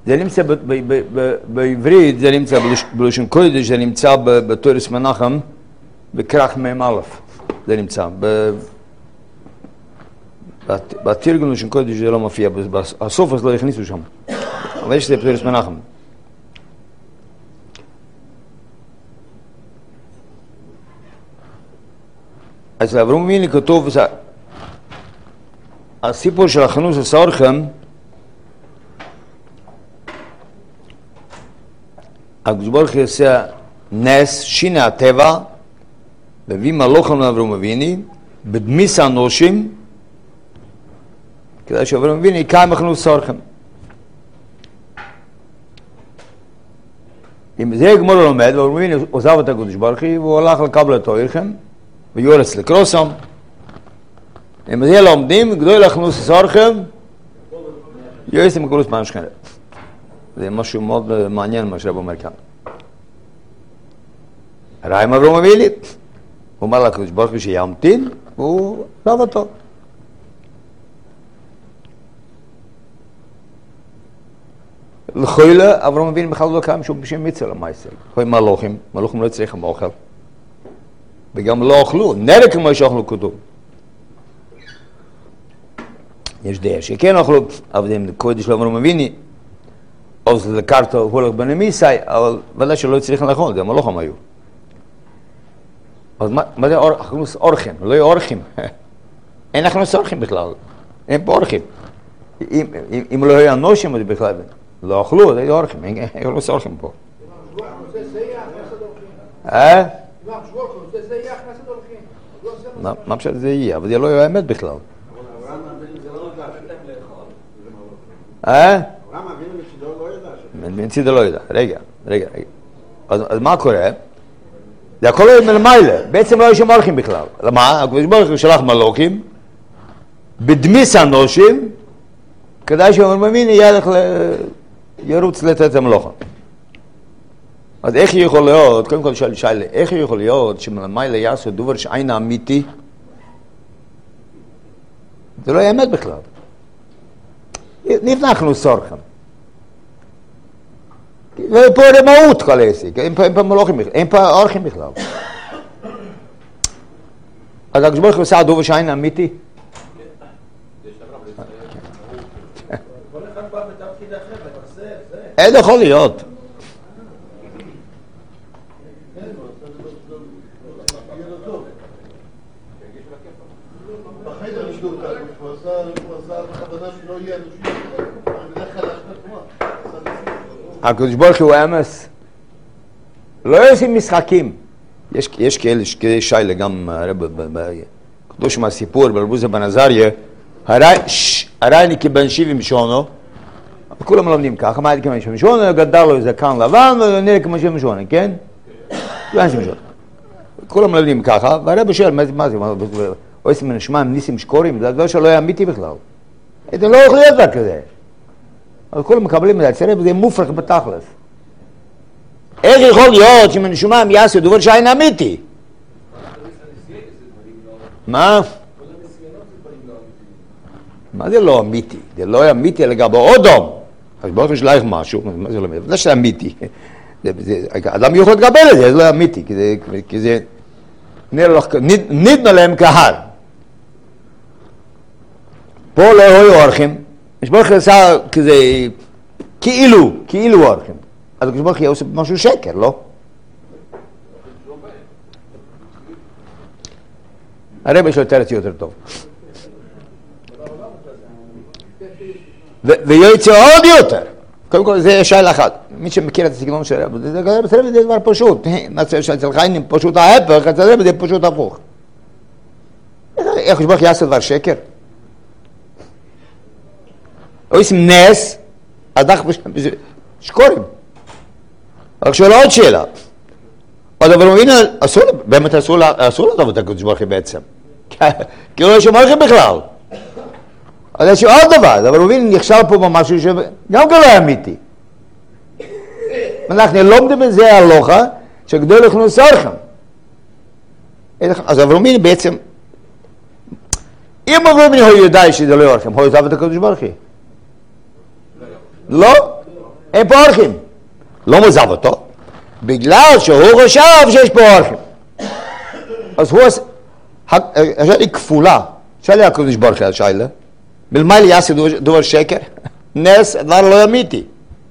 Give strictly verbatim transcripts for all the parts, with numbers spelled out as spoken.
זה נמצא בעברית, זה נמצא בלשון קודש, זה נמצא בתורס מנחם, בכרך מ"ם א', זה נמצא. בתרגום לשון קודש זה לא מופיע, בסוף אז לא הכניסו שם. אבל יש את זה בתורס מנחם. אז לאברהם אבינו כתוב, הסיפור של הכנוס הסורכם, הקדוש ברוך הוא עושה נס, שינה הטבע, והביא מלוכים לאברהם אבינו, בדמיס האנושים, כדי שאברהם אבינו יקיים הכנוס הסורכם. אם זה גמור לומד, ואברהם אבינו עוזב את הקדוש ברוך הוא, והוא הלך לקבל את אויכם, ויורץ לקרוסם. אם זה לומדים, גדול הכנוס הסורכם, יועצים מקולוס פעם שכנת. זה משהו מאוד מעניין מה שרב אומר כאן. ראה עם אברהם אבינו, הוא אמר לקדוש ברוך הוא שימתין, והוא רב אותו. לכוילה, אברהם אבינו בכלל לא קיים שום בשם מצווה למעשה. כוי מלוכים, מלוכים לא צריכים אוכל. וגם לא אוכלו, נראה כמו שאוכלו כתוב. יש דעה שכן אוכלו, אבל זה קודש לאברהם אבינו, אז לקרתו הולך בנמיסי, אבל ודאי שלא צריכים לאכול, זה מלוכים היו. אז מה זה הכנוס אורחים? לא יהיו אורחים. אין הכנוס אורחים בכלל, אין פה אורחים. אם לא יהיו אנושים, אז בכלל לא אוכלו, זה יהיו אורחים, אין הכנוס אורחים פה. אה? מה פשוט זה יהיה? אבל זה לא יהיה האמת בכלל. אה? מצידו לא ידע. רגע, רגע, רגע. אז מה קורה? זה הכל לא יהיה מלמעלה. בעצם לא יש שם אורחים בכלל. למה? הקדוש ברוך הוא שלח מלוכים, בדמיס האנושים, כדאי שאברהם אבינו ירוץ לתת את המלוכה. אז איך יכול להיות, קודם כל שאל שאלה, איך יכול להיות שמלמעלה יעשו דבר שאין אמיתי? זה לא יהיה אמת בכלל. נפנחנו סורכם. ופה רמאות כל העסק, אין פה מלוכים בכלל, אין פה אורחים בכלל. אז הקדוש ברוך הוא עושה דבר שאין אמיתי? אין יכול להיות. הקדוש ברוך הוא אמס לא עושים משחקים. יש יש כאלה יש שיילה גם רב קדוש מהסיפור ברבוזה בן עזריה הרי כבן שבעים שונו, כולם לומדים ככה, מה הייתי כבן שבעים שונו, גדל לו איזה כאן לבן ונראה כמו שבעים שונו, כן? בן שבעים שונו. כולם לומדים ככה, והרב שואל מה זה, עושים נשמע עם ניסים שקורים, זה דבר שלא היה אמיתי בכלל. זה לא יכול להיות רק כזה. אבל כולם מקבלים את זה, וזה מופרך בתכלס. איך יכול להיות שמנשומם יעשו דבר שאין אמיתי? מה? מה זה לא אמיתי? זה לא אמיתי לגבי אודום. אז ברוך הוא שלח משהו, מה זה לא אמיתי? זה שזה אמיתי. אדם יכול לקבל את זה, זה לא אמיתי, כי זה ניתנו להם קהל. פה לא היו אורחים. יש ברוך הוא עשה כזה, כאילו, כאילו אורחים. אז יש ברוך הוא עושה משהו שקר, לא? הרב יש לו תרץ יותר טוב. ויוצא עוד יותר. קודם כל זה שאלה אחת. מי שמכיר את הסגנון של הרב, זה דבר פשוט. אצל חיינים פשוט ההפך, אצל הרב זה פשוט הפוך. איך יש ברוך הוא יעשה דבר שקר? עושים נס, הדח שקורים. רק שואלה עוד שאלה. אבל הוא מבין, באמת אסור לדעת את הקדוש ברוך הוא בעצם. כי לא יש שם מלכים בכלל. אז יש עוד דבר, אבל הוא מבין, נכשל פה במשהו שגם כן לא אמיתי. אנחנו לומדים בזה הלוכה, שגדול הכנוס אורחם. אז אבל הוא מבין בעצם, אם הוא מבין הוא יודע שזה לא אורחם, הוא עזב את הקדוש ברוך הוא. לא? אין פה אורחים. לא מוזב אותו, בגלל שהוא חושב שיש פה אורחים. אז הוא עושה, השאלה היא כפולה, שאלה הקודש ברוך הוא השאלה, בלמייל יעשה דבר שקר, נס דבר לא אמיתי.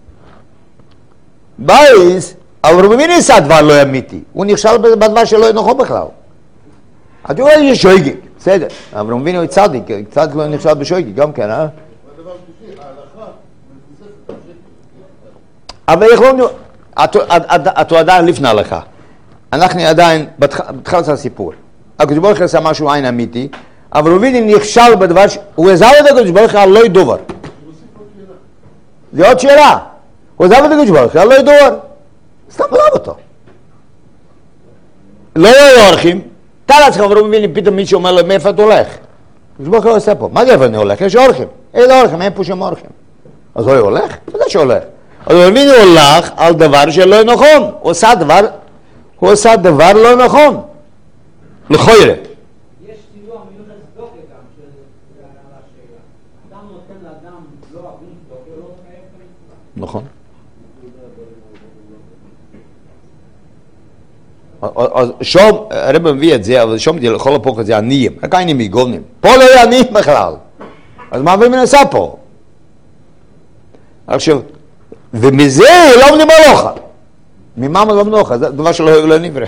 בייס, אבל הוא מבין עשה דבר לא אמיתי, הוא נכשל בדבר שלא נכון בכלל. אז הוא רואה שויגי, בסדר, אבל הוא מבין הוא צדיק, צדיק לא נכשל בשויגי, גם כן, אה? אבל יכולנו, את עדיין לפני ההלכה, אנחנו עדיין בתחילת הסיפור. הקדוש ברוך הוא עשה משהו עין אמיתי, אבל הוא מבין נכשל בדבר, הוא עזב את הקדוש ברוך הוא על לא ידובר. זה עוד שאלה. הוא עזב את הקדוש ברוך הוא על לא ידובר. סתם עזב אותו. לא יהיו אורחים, תא לעצמך, אבל הוא מבין פתאום מישהו אומר לו, מאיפה אתה הולך? הקדוש ברוך הוא עושה פה, מה זה איפה אני הולך? יש אורחים. אין אורחים, אין פה שם אורחים. אז הוא הולך? אתה שהולך. אז הוא מבין הוא הולך על דבר שלא נכון. הוא עושה דבר, הוא עושה דבר לא נכון. לכוירה. יש סיוע מיוחד צדוקה גם, שזה על השאלה. אדם נותן לאדם לא הגון צדוקה, לא חייב את נכון. אז שום, הרב מביא את זה, אבל שום לכל הפוך זה עניים, רק עניים מגולנים. פה לא יהיה עניים בכלל. אז מה מנסה פה? עכשיו, ומזה לא עובדים מלוכה. ממה לא מלוכה? זה דבר שלא נברא.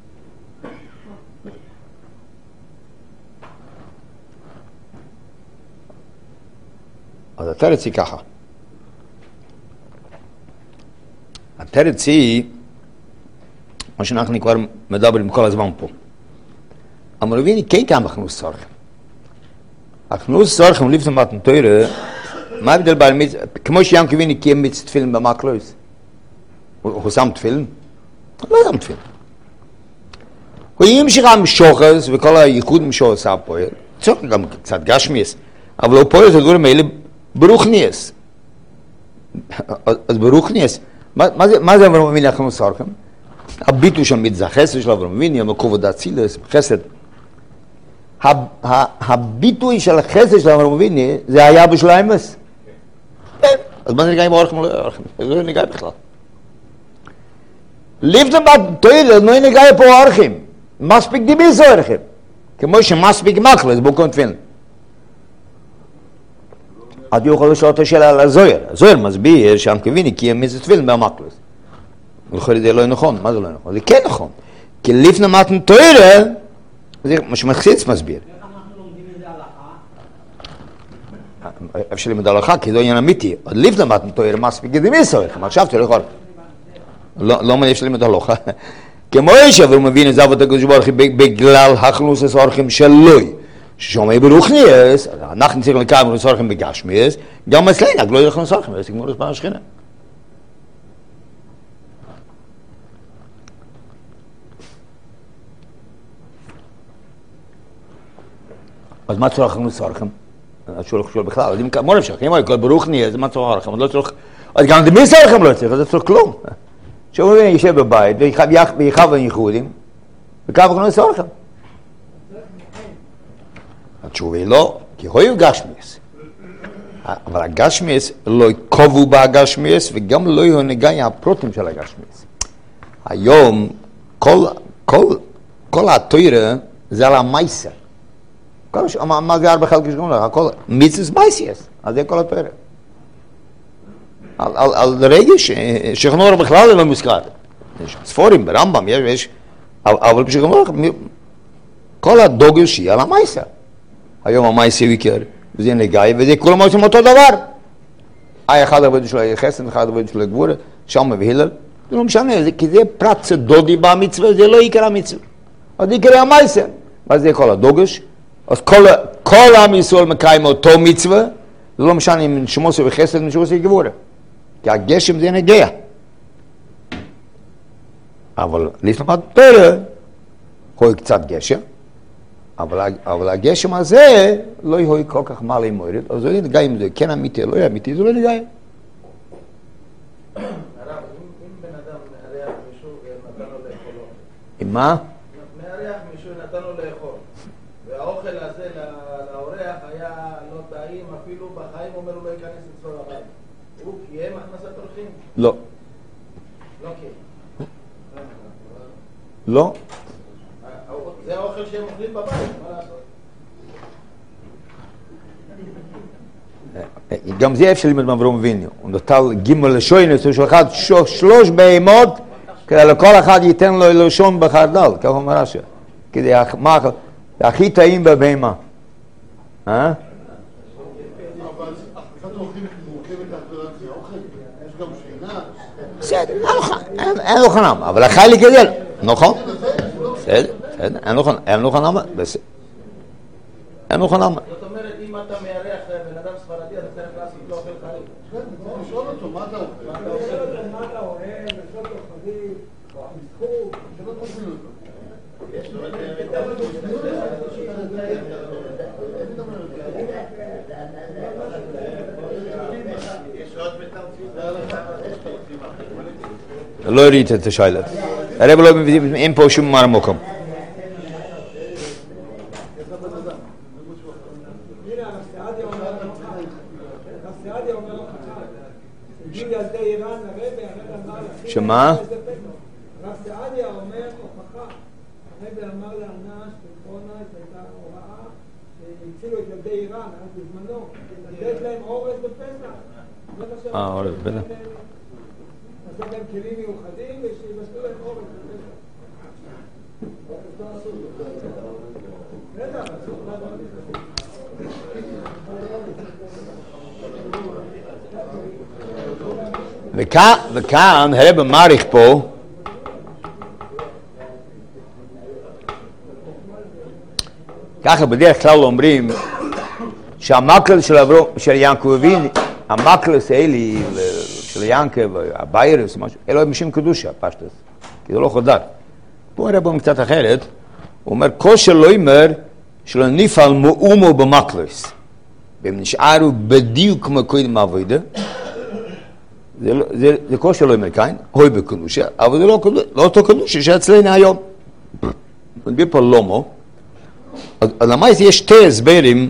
אז התרץ היא ככה. התרץ היא מה שאנחנו כבר מדברים כל הזמן פה. המרוויני כן כאן בכנוס סורכם. הכנוס סורכם לפני מתן תוירה, מה ההבדל בעל מיץ, כמו שים כביני קיים מיץ תפילין במקלויס. הוא שם תפילין? הוא לא שם תפילין. הוא ימשיך עם שוחס וכל הייחוד משוחס הפועל, צריך גם קצת גשמיס, אבל הוא פועל את הדברים האלה ברוכניאס. אז ברוכניאס, מה זה אברהם אבינו הכנוס סורכם? הביטוי של מצווה חסד של אברהם אבינו, המקום דאצילס, חסד. הביטוי של החסד של אברהם אבינו זה היה בשליימס. אז מה זה נגע עם האורחים? זה לא נגע בכלל. לפני בתוירה לא נגע פה האורחים. מספיק דיביס האורחים. כמו שמספיק מקלס בוקון תפילין. עד יוכל לשאול את השאלה על הזויר. הזויר מסביר שם כביני כי הם מיץ תפילין במקלס. ולכן זה לא נכון. מה זה לא נכון? זה כן נכון. כי לפני מתן תוירה, זה מה שמחסיץ מסביר. איך אנחנו לומדים את זה הלכה? אפשר ללמוד הלכה, כי זה עניין אמיתי. עוד לפני מתן תוירה מספיק דיביס האורחים. עכשיו אתה לא יכול. לא מה אפשר ללמוד הלכה. כמו ישב, הוא מבין את זה עבוד הקדוש ברוך הוא בגלל הכנוס האורחים שלוי. ששומע ברוכניאס, אנחנו צריכים לקיים הכנוס האורחים בגשמיאס, גם אצלנו, לא יהיה הכנוס האורחים, זה כמו לספר השכינה. אז מה צורך הכנוס האורחים? אז שהוא לא חשוב בכלל, יודעים כמה אפשר, אם הוא יקול ברוכניאס, מה צורך האורחים? לא צורך, אז גם דמיס האורחים לא צריך, אז זה צורך כלום. שהוא מבין, יישב בבית, ויחב וייחודים, וכך הכנוס האורחים. התשובה היא לא, כי הוא גשמיאס. אבל הגשמיאס לא יקובו בהגשמיאס, וגם לא יהיו נגעי הפרוטים של הגשמיאס. היום, כל, כל, כל התוירה זה על המייסה. מה זה הרבה חלק שגום לך? הכל מיצס מייסיאס. אז זה כל התוירה. על, על, על רגש, שכנור בכלל זה לא מוזכר. יש ספורים, ברמב"ם, יש, יש, אבל שכנור, כל הדוגש היא על המייסה. היום המייסה ויקר, וזה נגעי, וזה כולם עושים אותו דבר. היה אחד עבוד שלו חסד, אחד עבוד שלו גבורה, שם והילל, זה לא משנה, כי זה פרט צדודי במצווה, זה לא יקר המצווה. אז יקר המייסה. ואז זה כל הדוגש, אז כל, כל עם ישראל מקיים אותו מצווה, זה לא משנה אם שמוסו וחסד ושמוסו גבורה. כי הגשם זה נגע. אבל לפני תורה, הוא קצת גשם, אבל, אבל הגשם הזה לא יהיה כל כך מעלה מורד, אז זה לא נגע אם זה כן אמיתי, לא יהיה אמיתי, זה לא נגע. הרב, אם בן אדם מארח מישהו ונתן לו לאכול, עם מה? מארח מישהו ונתן לו לאכול, והאוכל הזה לאורח היה לא טעים, אפילו בחיים אומר הוא לא ייכנס אצלו לבית. הוא קיים הכנסת אורחים? לא. לא קיים. לא. זה האוכל שהם אוכלים בבית, מה לעשות? גם זה אפשר ללמוד מאברהם אבינו. הוא נטל גימל לשוינס, הוא שלחת שלוש בהמות, כדי לכל אחד ייתן לו לשון בחרדל, ככה אומר רש"י. כדי הכי טעים בבהמה. אה? בסדר, אין לו חנם, אבל החי לי גדל, נכון? בסדר, בסדר, אין לו חנם, אין לו חנם, בסדר. אין לו חנם. זאת אומרת, אם אתה מארח בן אדם ספרדי, אתה צריך לעשות לו אוכל חריף. כן, לשאול אותו, מה אתה אוכל? מה אתה אוהב, לשאול אותו חריף, או המסחור, שלא תזמין אותו. יש לו את לא הריץ את השאלה. הרב לא מבין, אין פה שום מר מוקם. שמה? רב סעדיה אומר הוכחה, הרב אמר לאנש בקורונה, הייתה הוראה שהצילו את ילדי איראן אז בזמנו, לתת להם אורז בפסח. אה, אורז בפסח. לעשות להם כלים מיוחדים ושיבשלו להם אורז בפסח. בטח, אסור וכאן הרב מעריך פה ככה בדרך כלל אומרים שהמקל של, של ינקב אבינו, המקלס האלי של ינקב, הביירס, אלו הם משום קדושה, פשטס, כי זה לא חודר. פה הרב אומר קצת אחרת, הוא אומר, כושר לא אומר שלא נפעל מאומו במקלס, והם נשארו בדיוק כמו קודם עבודה, זה, זה, זה כושר לא אומר כאן, הוי בקדושה, אבל זה לא, לא אותו קדושה שאצלנו היום. נדבר פה לומו, אז למעשה יש שתי הסברים,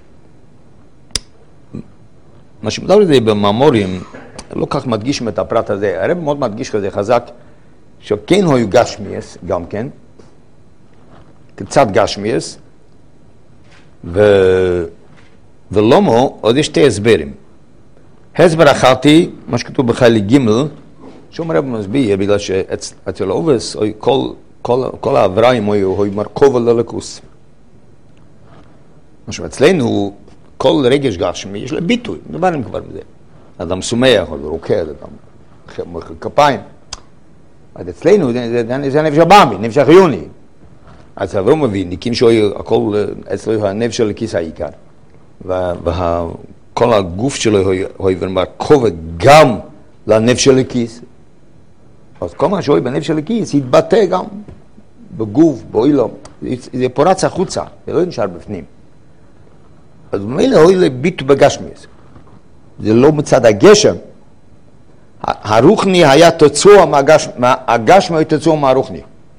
מה שמדבר את זה במאמורים, לא כך מדגישים את הפרט הזה, הרב מאוד מדגיש כזה חזק, שכן היו גשמיאס, גם כן, קצת גשמיאס, ו... ולומו, עוד יש שתי הסברים. הסבר אחתי, מה שכתוב בחיילי גימל, שום הרב מסביר, בגלל שאצל אובס, כל, כל, כל העבריים היו מרכוב על הלכוס. משהו, אצלנו, כל רגש גשמי, יש לה ביטוי, מדברים כבר בזה. אדם סומח, או רוקד, אדם מוחא כפיים. אז אצלנו, זה הנפש הבאמי, נפש החיוני. אז אברהם מבין, ניקים שהכל, אצלו הנפש של הכיס העיקר. וכל הגוף שלו הוא מרכוב גם לנפש של הכיס. אז כל מה שהוא בנפש של הכיס, יתבטא גם בגוף, באילום. זה פורץ החוצה, זה לא נשאר בפנים. אז במילא הוא לביטו בגשמיאס. זה לא מצד הגשם. הרוחני היה תוצאו מהגשמי, הגשמי היה תוצאו מהרוחני.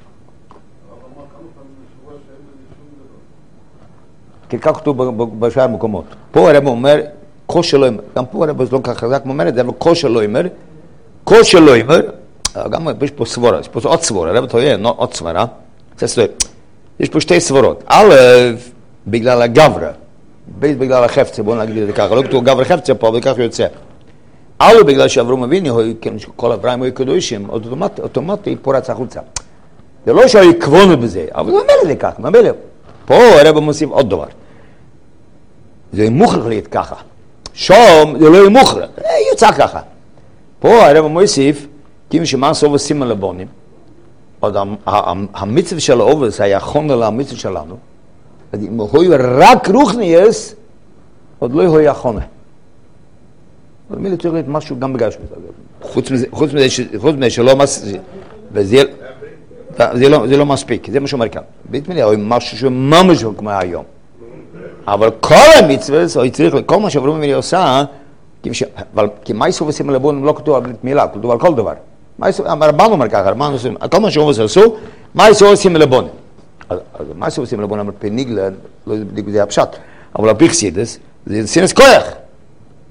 כי כך כתוב בשאר מקומות. פה הרב אומר, כושר לא אומר, גם פה הרב לא כך חזק אומר את זה, אבל כושר לא אומר, כושר לא אומר, גם יש פה סבורה, יש פה עוד סבורה, הרב טועה, עוד סברה, יש פה שתי סבורות. א', בגלל הגברה, בית בגלל החפצה, בואו נגיד את זה ככה, לא כתוב גבר חפצה פה, אבל ככה יוצא. א', בגלל שאברהם אבינו, כל אברהם היו קדושים, אוטומטי פורץ החוצה. זה לא שהיו כוונו בזה, אבל הוא אומר את זה ככה, ממילא. פה הרב מוסיף עוד דבר. זה מוכרח להיות ככה. שום זה לא יהיה מוכרח, יוצא ככה. פה הרב מוסיף, כי שמה סוף סימן לבונים, עוד המצב של האובס היה חונה למצב שלנו, אז אם הוא רק רוחניאס, עוד לא יהיה חונה. אבל מילה צריך להיות משהו גם בגלל שמזה. חוץ מזה, חוץ מזה, חוץ מזה שלא מספיק, וזה זה לא, זה לא מספיק, זה מה שאומר כאן. בית מילה, הוא משהו שממש כמו היום. אבל כל המצוות, הוא צריך, כל מה שאברהם אבינו עושה, כי מה יסוף עושים לבון, לא כתוב על בית מילה, כתוב על כל דבר. הרבן אומר ככה, הרבן עושים, כל מה שהוא עשו, מה יסוף עושים לבון? אז מה יסוף עושים לבון, אמר פניגלה, לא בדיוק זה הפשט, אבל הפיכסידס, זה סינס כוח.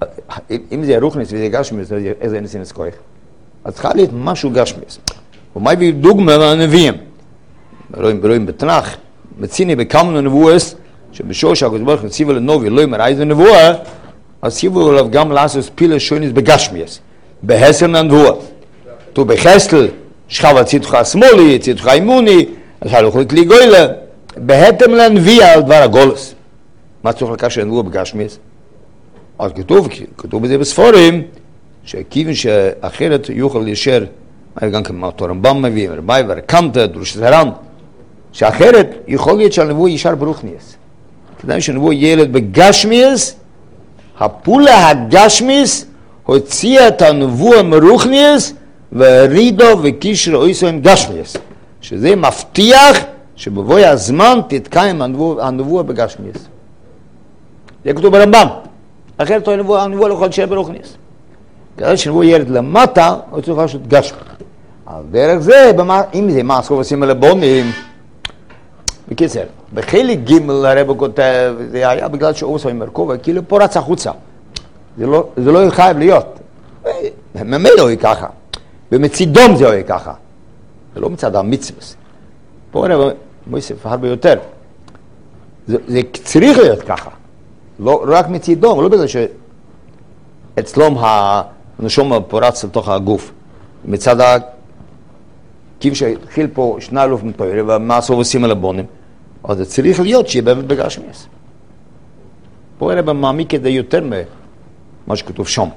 אם זה רוחניס וזה גשמיס, אז איזה נסינס כוח. אז צריכה להיות משהו גשמיס. ומה הביא דוגמה לנביאים? ברואים בתנ"ך, מציני בכמה נבואס, שבשור שהקדוש ברוך הוא ציווה לנביא לא יאמר איזה נבואה, אז ציוו עליו גם לעשות פילה שוניס בגשמיס, בהסר לנבואה. תו בחסל, שכב הצידך השמאלי, צידך הימוני, אז הלכו לכלי גוילה, בהתם לנביאה על דבר הגולס. מה צריך לקשר לנבואה בגשמיס? אז כתוב, כתוב בזה בספורים, שכיוון שאחרת יוכל להישאר, גם כמו הרמב"ם מביא, רבי ורקנטה, דרוש זרן, שאחרת יכול להיות שהנבואה ישר ברוחניאס. כדאי שהנבואה ילד בגשמיאס, הפעולה הגשמיאס הוציאה את הנבואה מרוחניאס, והרידו וקישר אויסו עם גשמיאס. שזה מבטיח שבבואי הזמן תתקיים הנבואה בגשמיאס. זה כתוב ברמב"ם. אחרת הנבואה לא יכול להישאר ברוחניאס. כדאי שהנבואה ילד למטה, הוא צריך לעשות גשמיאס. על דרך זה, אם זה מה עשו ועושים על הבונים, בקיצר, בחלק ג' הרב כותב, זה היה בגלל שאוסו עם מרכובה, כאילו פורץ החוצה. זה לא, זה לא חייב להיות. ממילא הוא ככה. ומצידום זה הוא ככה. זה לא מצד המצווס. פה הרב מוסיף הרבה יותר. זה, זה צריך להיות ככה. לא רק מצידום, לא בגלל שאצלום הנשום פורץ לתוך הגוף. מצד ה... כיוון שהתחיל פה שני אלוף מפוירה, ומה עשו ועושים על הבונים, אז זה צריך להיות שיהיה באמת בגשמיאס. פה הרב מעמיק את זה יותר ממה שכתוב שם.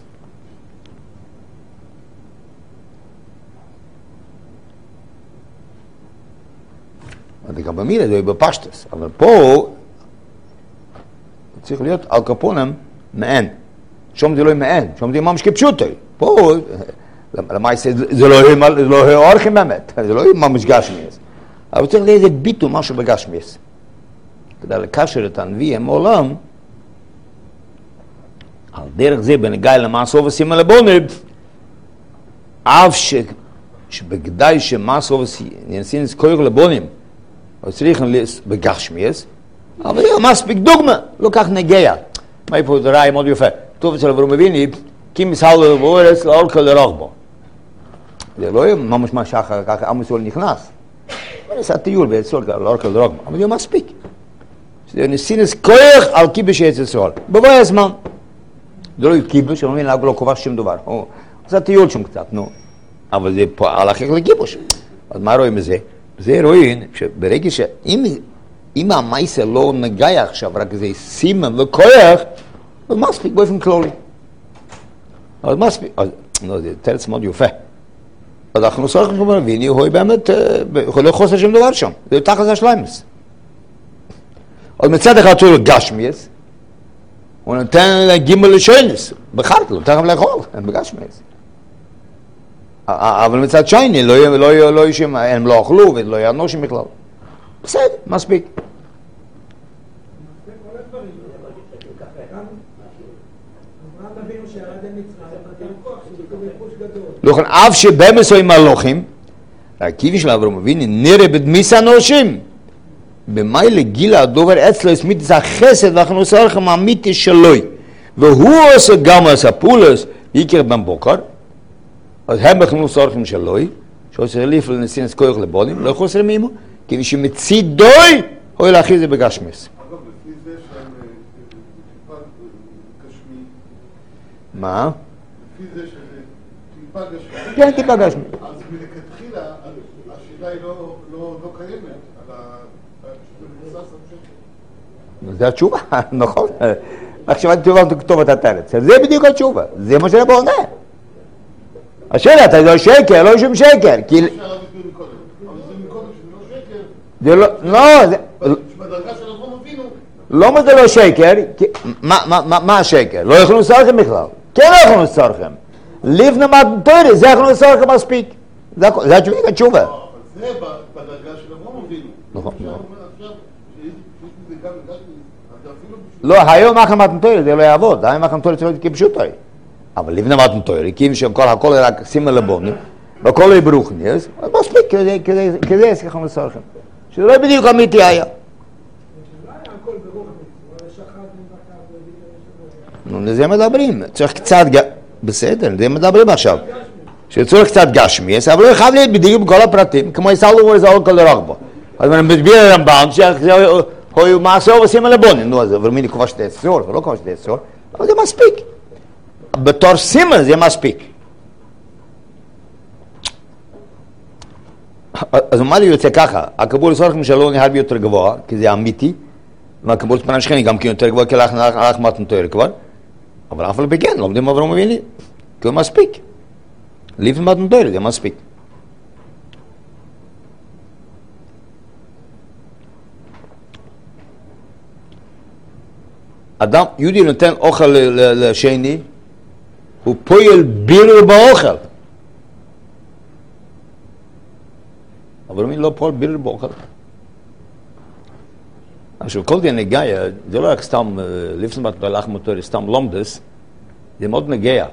וגם במילה זה יהיה בפשטס, אבל פה צריך להיות על קפונם מעין. שם זה לא מעין, שם זה ממש כפשוטו. פה... למה זה לא אורחים באמת, זה לא ממש גשמיאס. אבל צריך לאיזה ביטו משהו בגשמיאס. כדי לקשר את הנביא עם עולם, על דרך זה בנגע למעשו ושים על הבונב, אף שבגדי שמעשו ונשים כוח לבונים, הוא צריך בגשמיאס, אבל זה מספיק דוגמה, לא כך נגע. מה איפה זה רעי מאוד יפה. טוב אצל אברהם אבינו, כי מסהל ובאורץ לאורכה לרוחבו. זה לא יהיה ממש מה שאחר כך עם ישראל נכנס. הוא נעשה טיול באצל לאורכה לרוחבו, אבל זה מספיק. זה נסינס כוח על כיבוש אצל ישראל. בבוא הזמן. זה לא יהיה כיבוש, אני מבין, לא כובש שום דבר. הוא עשה טיול שם קצת, נו. אבל זה פועל אחר לכיבוש. אז מה רואים בזה? זה רואים שברגע שאם המייסר לא נגע עכשיו, רק זה סימן וכוח, אז מספיק באופן כללי. אז מספיק, אז זה תרץ מאוד יפה. אז אנחנו צריכים לומר, והנה הוא באמת, לא חוסר שום דבר שם, זה תחת השליימס. אז מצד אחד הוא גשמיאס, הוא נותן גימל לשוינס, בחרת לו, תכף לאכול, בגשמיאס. אבל מצד שייני, לא ישם, הם לא אכלו ולא יענושים בכלל. בסדר, מספיק. לכן אף שבאמס או מלוכים, הכיוון של אברהם אבינו נראה בדמיס אנושים, במאי לגיל הדובר אצלו הסמיתס החסד והכנוסה לכם האמיתי שלוי, והוא עושה גם עשה פולס, יקר בן בוקר, אז הם בכנוסה לכם שלוי, שעושה ליף לנסינס כוח לבונים, לא יכול לעשות מימו, כיוון שמצידוי הוא להכיר זה בגשמיס. אגב, לפי זה שהם טיפה גשמי. מה? לפי זה שזה טיפה גשמי. כן, טיפה גשמי. אז מלכתחילה, השאלה היא לא קיימת, על המבוסס המשך. זה התשובה, נכון. עכשיו אני תשובה כתוב את התרץ. זה בדיוק התשובה, זה מה שאני עונה. השאלה, אתה לא שקר, לא שום שקר. אפשר להסביר מקודם, אבל זה מקודם שזה לא שקר. זה לא, לא, זה... בדרגה של אברהם אבינו. לא מה זה לא שקר, מה השקר? לא יכולנו לסורכם בכלל. כן לא יכולנו לסורכם. לפני מתנתורי, זה יכולנו לסורכם מספיק. זה התשובה. אבל זה בדרגה של אברהם אבינו. נכון. זה גם גשמי, אז אפילו... לא, היום אחר מתנתורי זה לא יעבוד. היום אחר מתנתורי צריך להיות כפשוטוי. אבל לפני מתנתורי, כי אם שכל הכל רק סימן לבונים, והכל לא יברוכני, אז מספיק, כזה יכולנו לסורכם. שזה לא בדיוק אמיתי היה. לזה מדברים, צריך קצת, בסדר, לזה מדברים עכשיו. שצריך קצת גשמי, אבל לא חייב להיות בדיוק בכל הפרטים, כמו יסלו וזהו כל דרך בו. אז אני מסביר לרמב"ם, שהוא מעשה ועושים על הבונים, נו, אז מי כובש את העשור, זה לא כובש את העשור, אבל זה מספיק. בתור סימן זה מספיק. אז מה לי יוצא ככה, הקבול סורך משלו נהיה הרבה יותר גבוה, כי זה אמיתי, והקבול ספנה שכני גם כן יותר גבוה, כי הלך מתן תואר כבר, אבל אף על בגן, לומדים אברהם אבינו, כי הוא מספיק. לפני מתן תואר זה מספיק. אדם, יהודי נותן אוכל לשני, הוא פועל בירור באוכל. אבל מי לא פועל בירור באוכל? עכשיו, כל דין נגעיה, זה לא רק סתם, לפני מתן תואר, לחם תואר, סתם לומדס, זה מאוד נגע.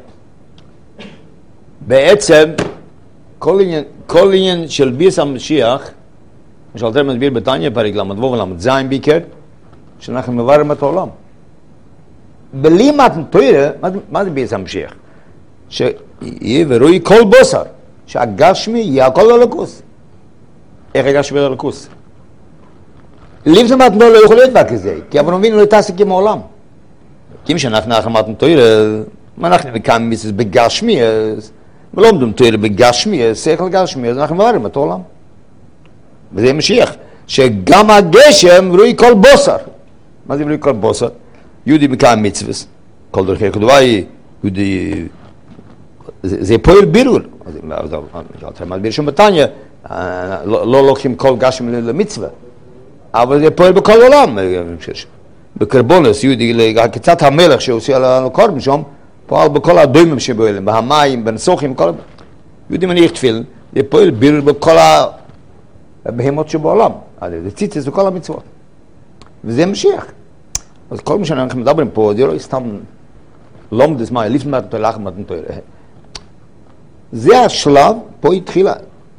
בעצם, כל עניין, כל עניין של ביס המשיח, מה שאלתר מסביר בתניא, פרק למד וו ולמד זין בעיקר, שאנחנו מבררים את העולם. בלי מתן תורה, מה זה ביס המשיח? שיהיה ורואי כל בוסר, שהגשמי יהיה הכל ללכוס. איך הגשמי ללכוס? לפני מתן תורה לא יכול להיות דבר כזה, כי אברהם אבינו לא יתעסק עם העולם. כי אם שאנחנו אחרי מתן תורה, מה אנחנו מקיימים מיסס בגשמי, אז לא לומדים תורה בגשמי, שכל גשמי, אז אנחנו מבררים את העולם. וזה משיח, שגם הגשם רואי כל בוסר. מה זה רואי כל בוסר? יהודי מקיים מצווס, כל דרכי כדוואי, יהודי, זה פועל בירור. אז אתה מסביר שם בתניא, לא לוקחים כל גשם למצווה, אבל זה פועל בכל עולם. בקרבונס, יהודי, קצת המלך שעושה על הקורבן שם, פועל בכל הדוימים שבועלים, בהמים, בנסוחים, כל... יהודי מניח תפילין, זה פועל בירור בכל הבהמות שבעולם. זה ציצס וכל המצוות. וזה משיח. אז כל מה שאנחנו מדברים פה, זה לא סתם לומדס מה, לפני מתן תורה, לאחר מתן תורה. זה השלב, פה התחילה.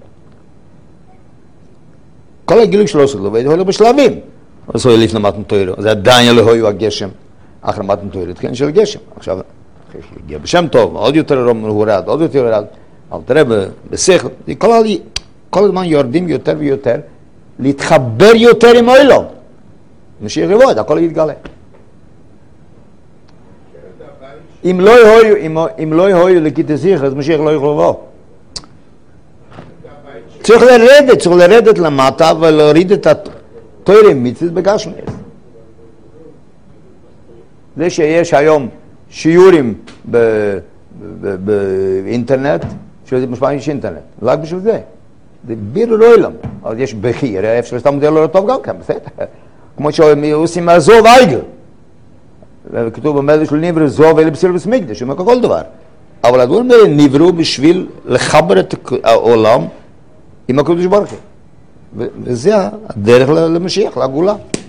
כל הגילוי שלו שלו, והוא לא בשלבים. אז הוא לפני מתן תורה, אז עדיין לא היו הגשם, אחר מתן תורה, התחילה של גשם. עכשיו, הגיע בשם טוב, עוד יותר הורד, עוד יותר הורד, אבל תראה בשכל, כל הזמן יורדים יותר ויותר, להתחבר יותר עם העולם. משיח יבוא, הכל יתגלה. אם לא יהיו, אם, אם לא יהיו לכתסיך, אז משיח לא יוכל לבוא. צריך לרדת, צריך לרדת למטה ולהוריד את התוירים מצוות בגשמי. זה שיש היום שיעורים באינטרנט, שזה משמע יש אינטרנט, רק בשביל זה. זה בירור עולם. אז יש בחיר, אפשר סתם מודל לא טוב גם כן, בסדר. כמו שעושים מהזוב אייגל. וכתוב במדרש של נברא זוב אלה בסילבוס מקדש, אומר כל דבר. אבל הדברים האלה נבראו בשביל לחבר את העולם עם הקדוש ברוך הוא. וזה הדרך למשיח, לגאולה.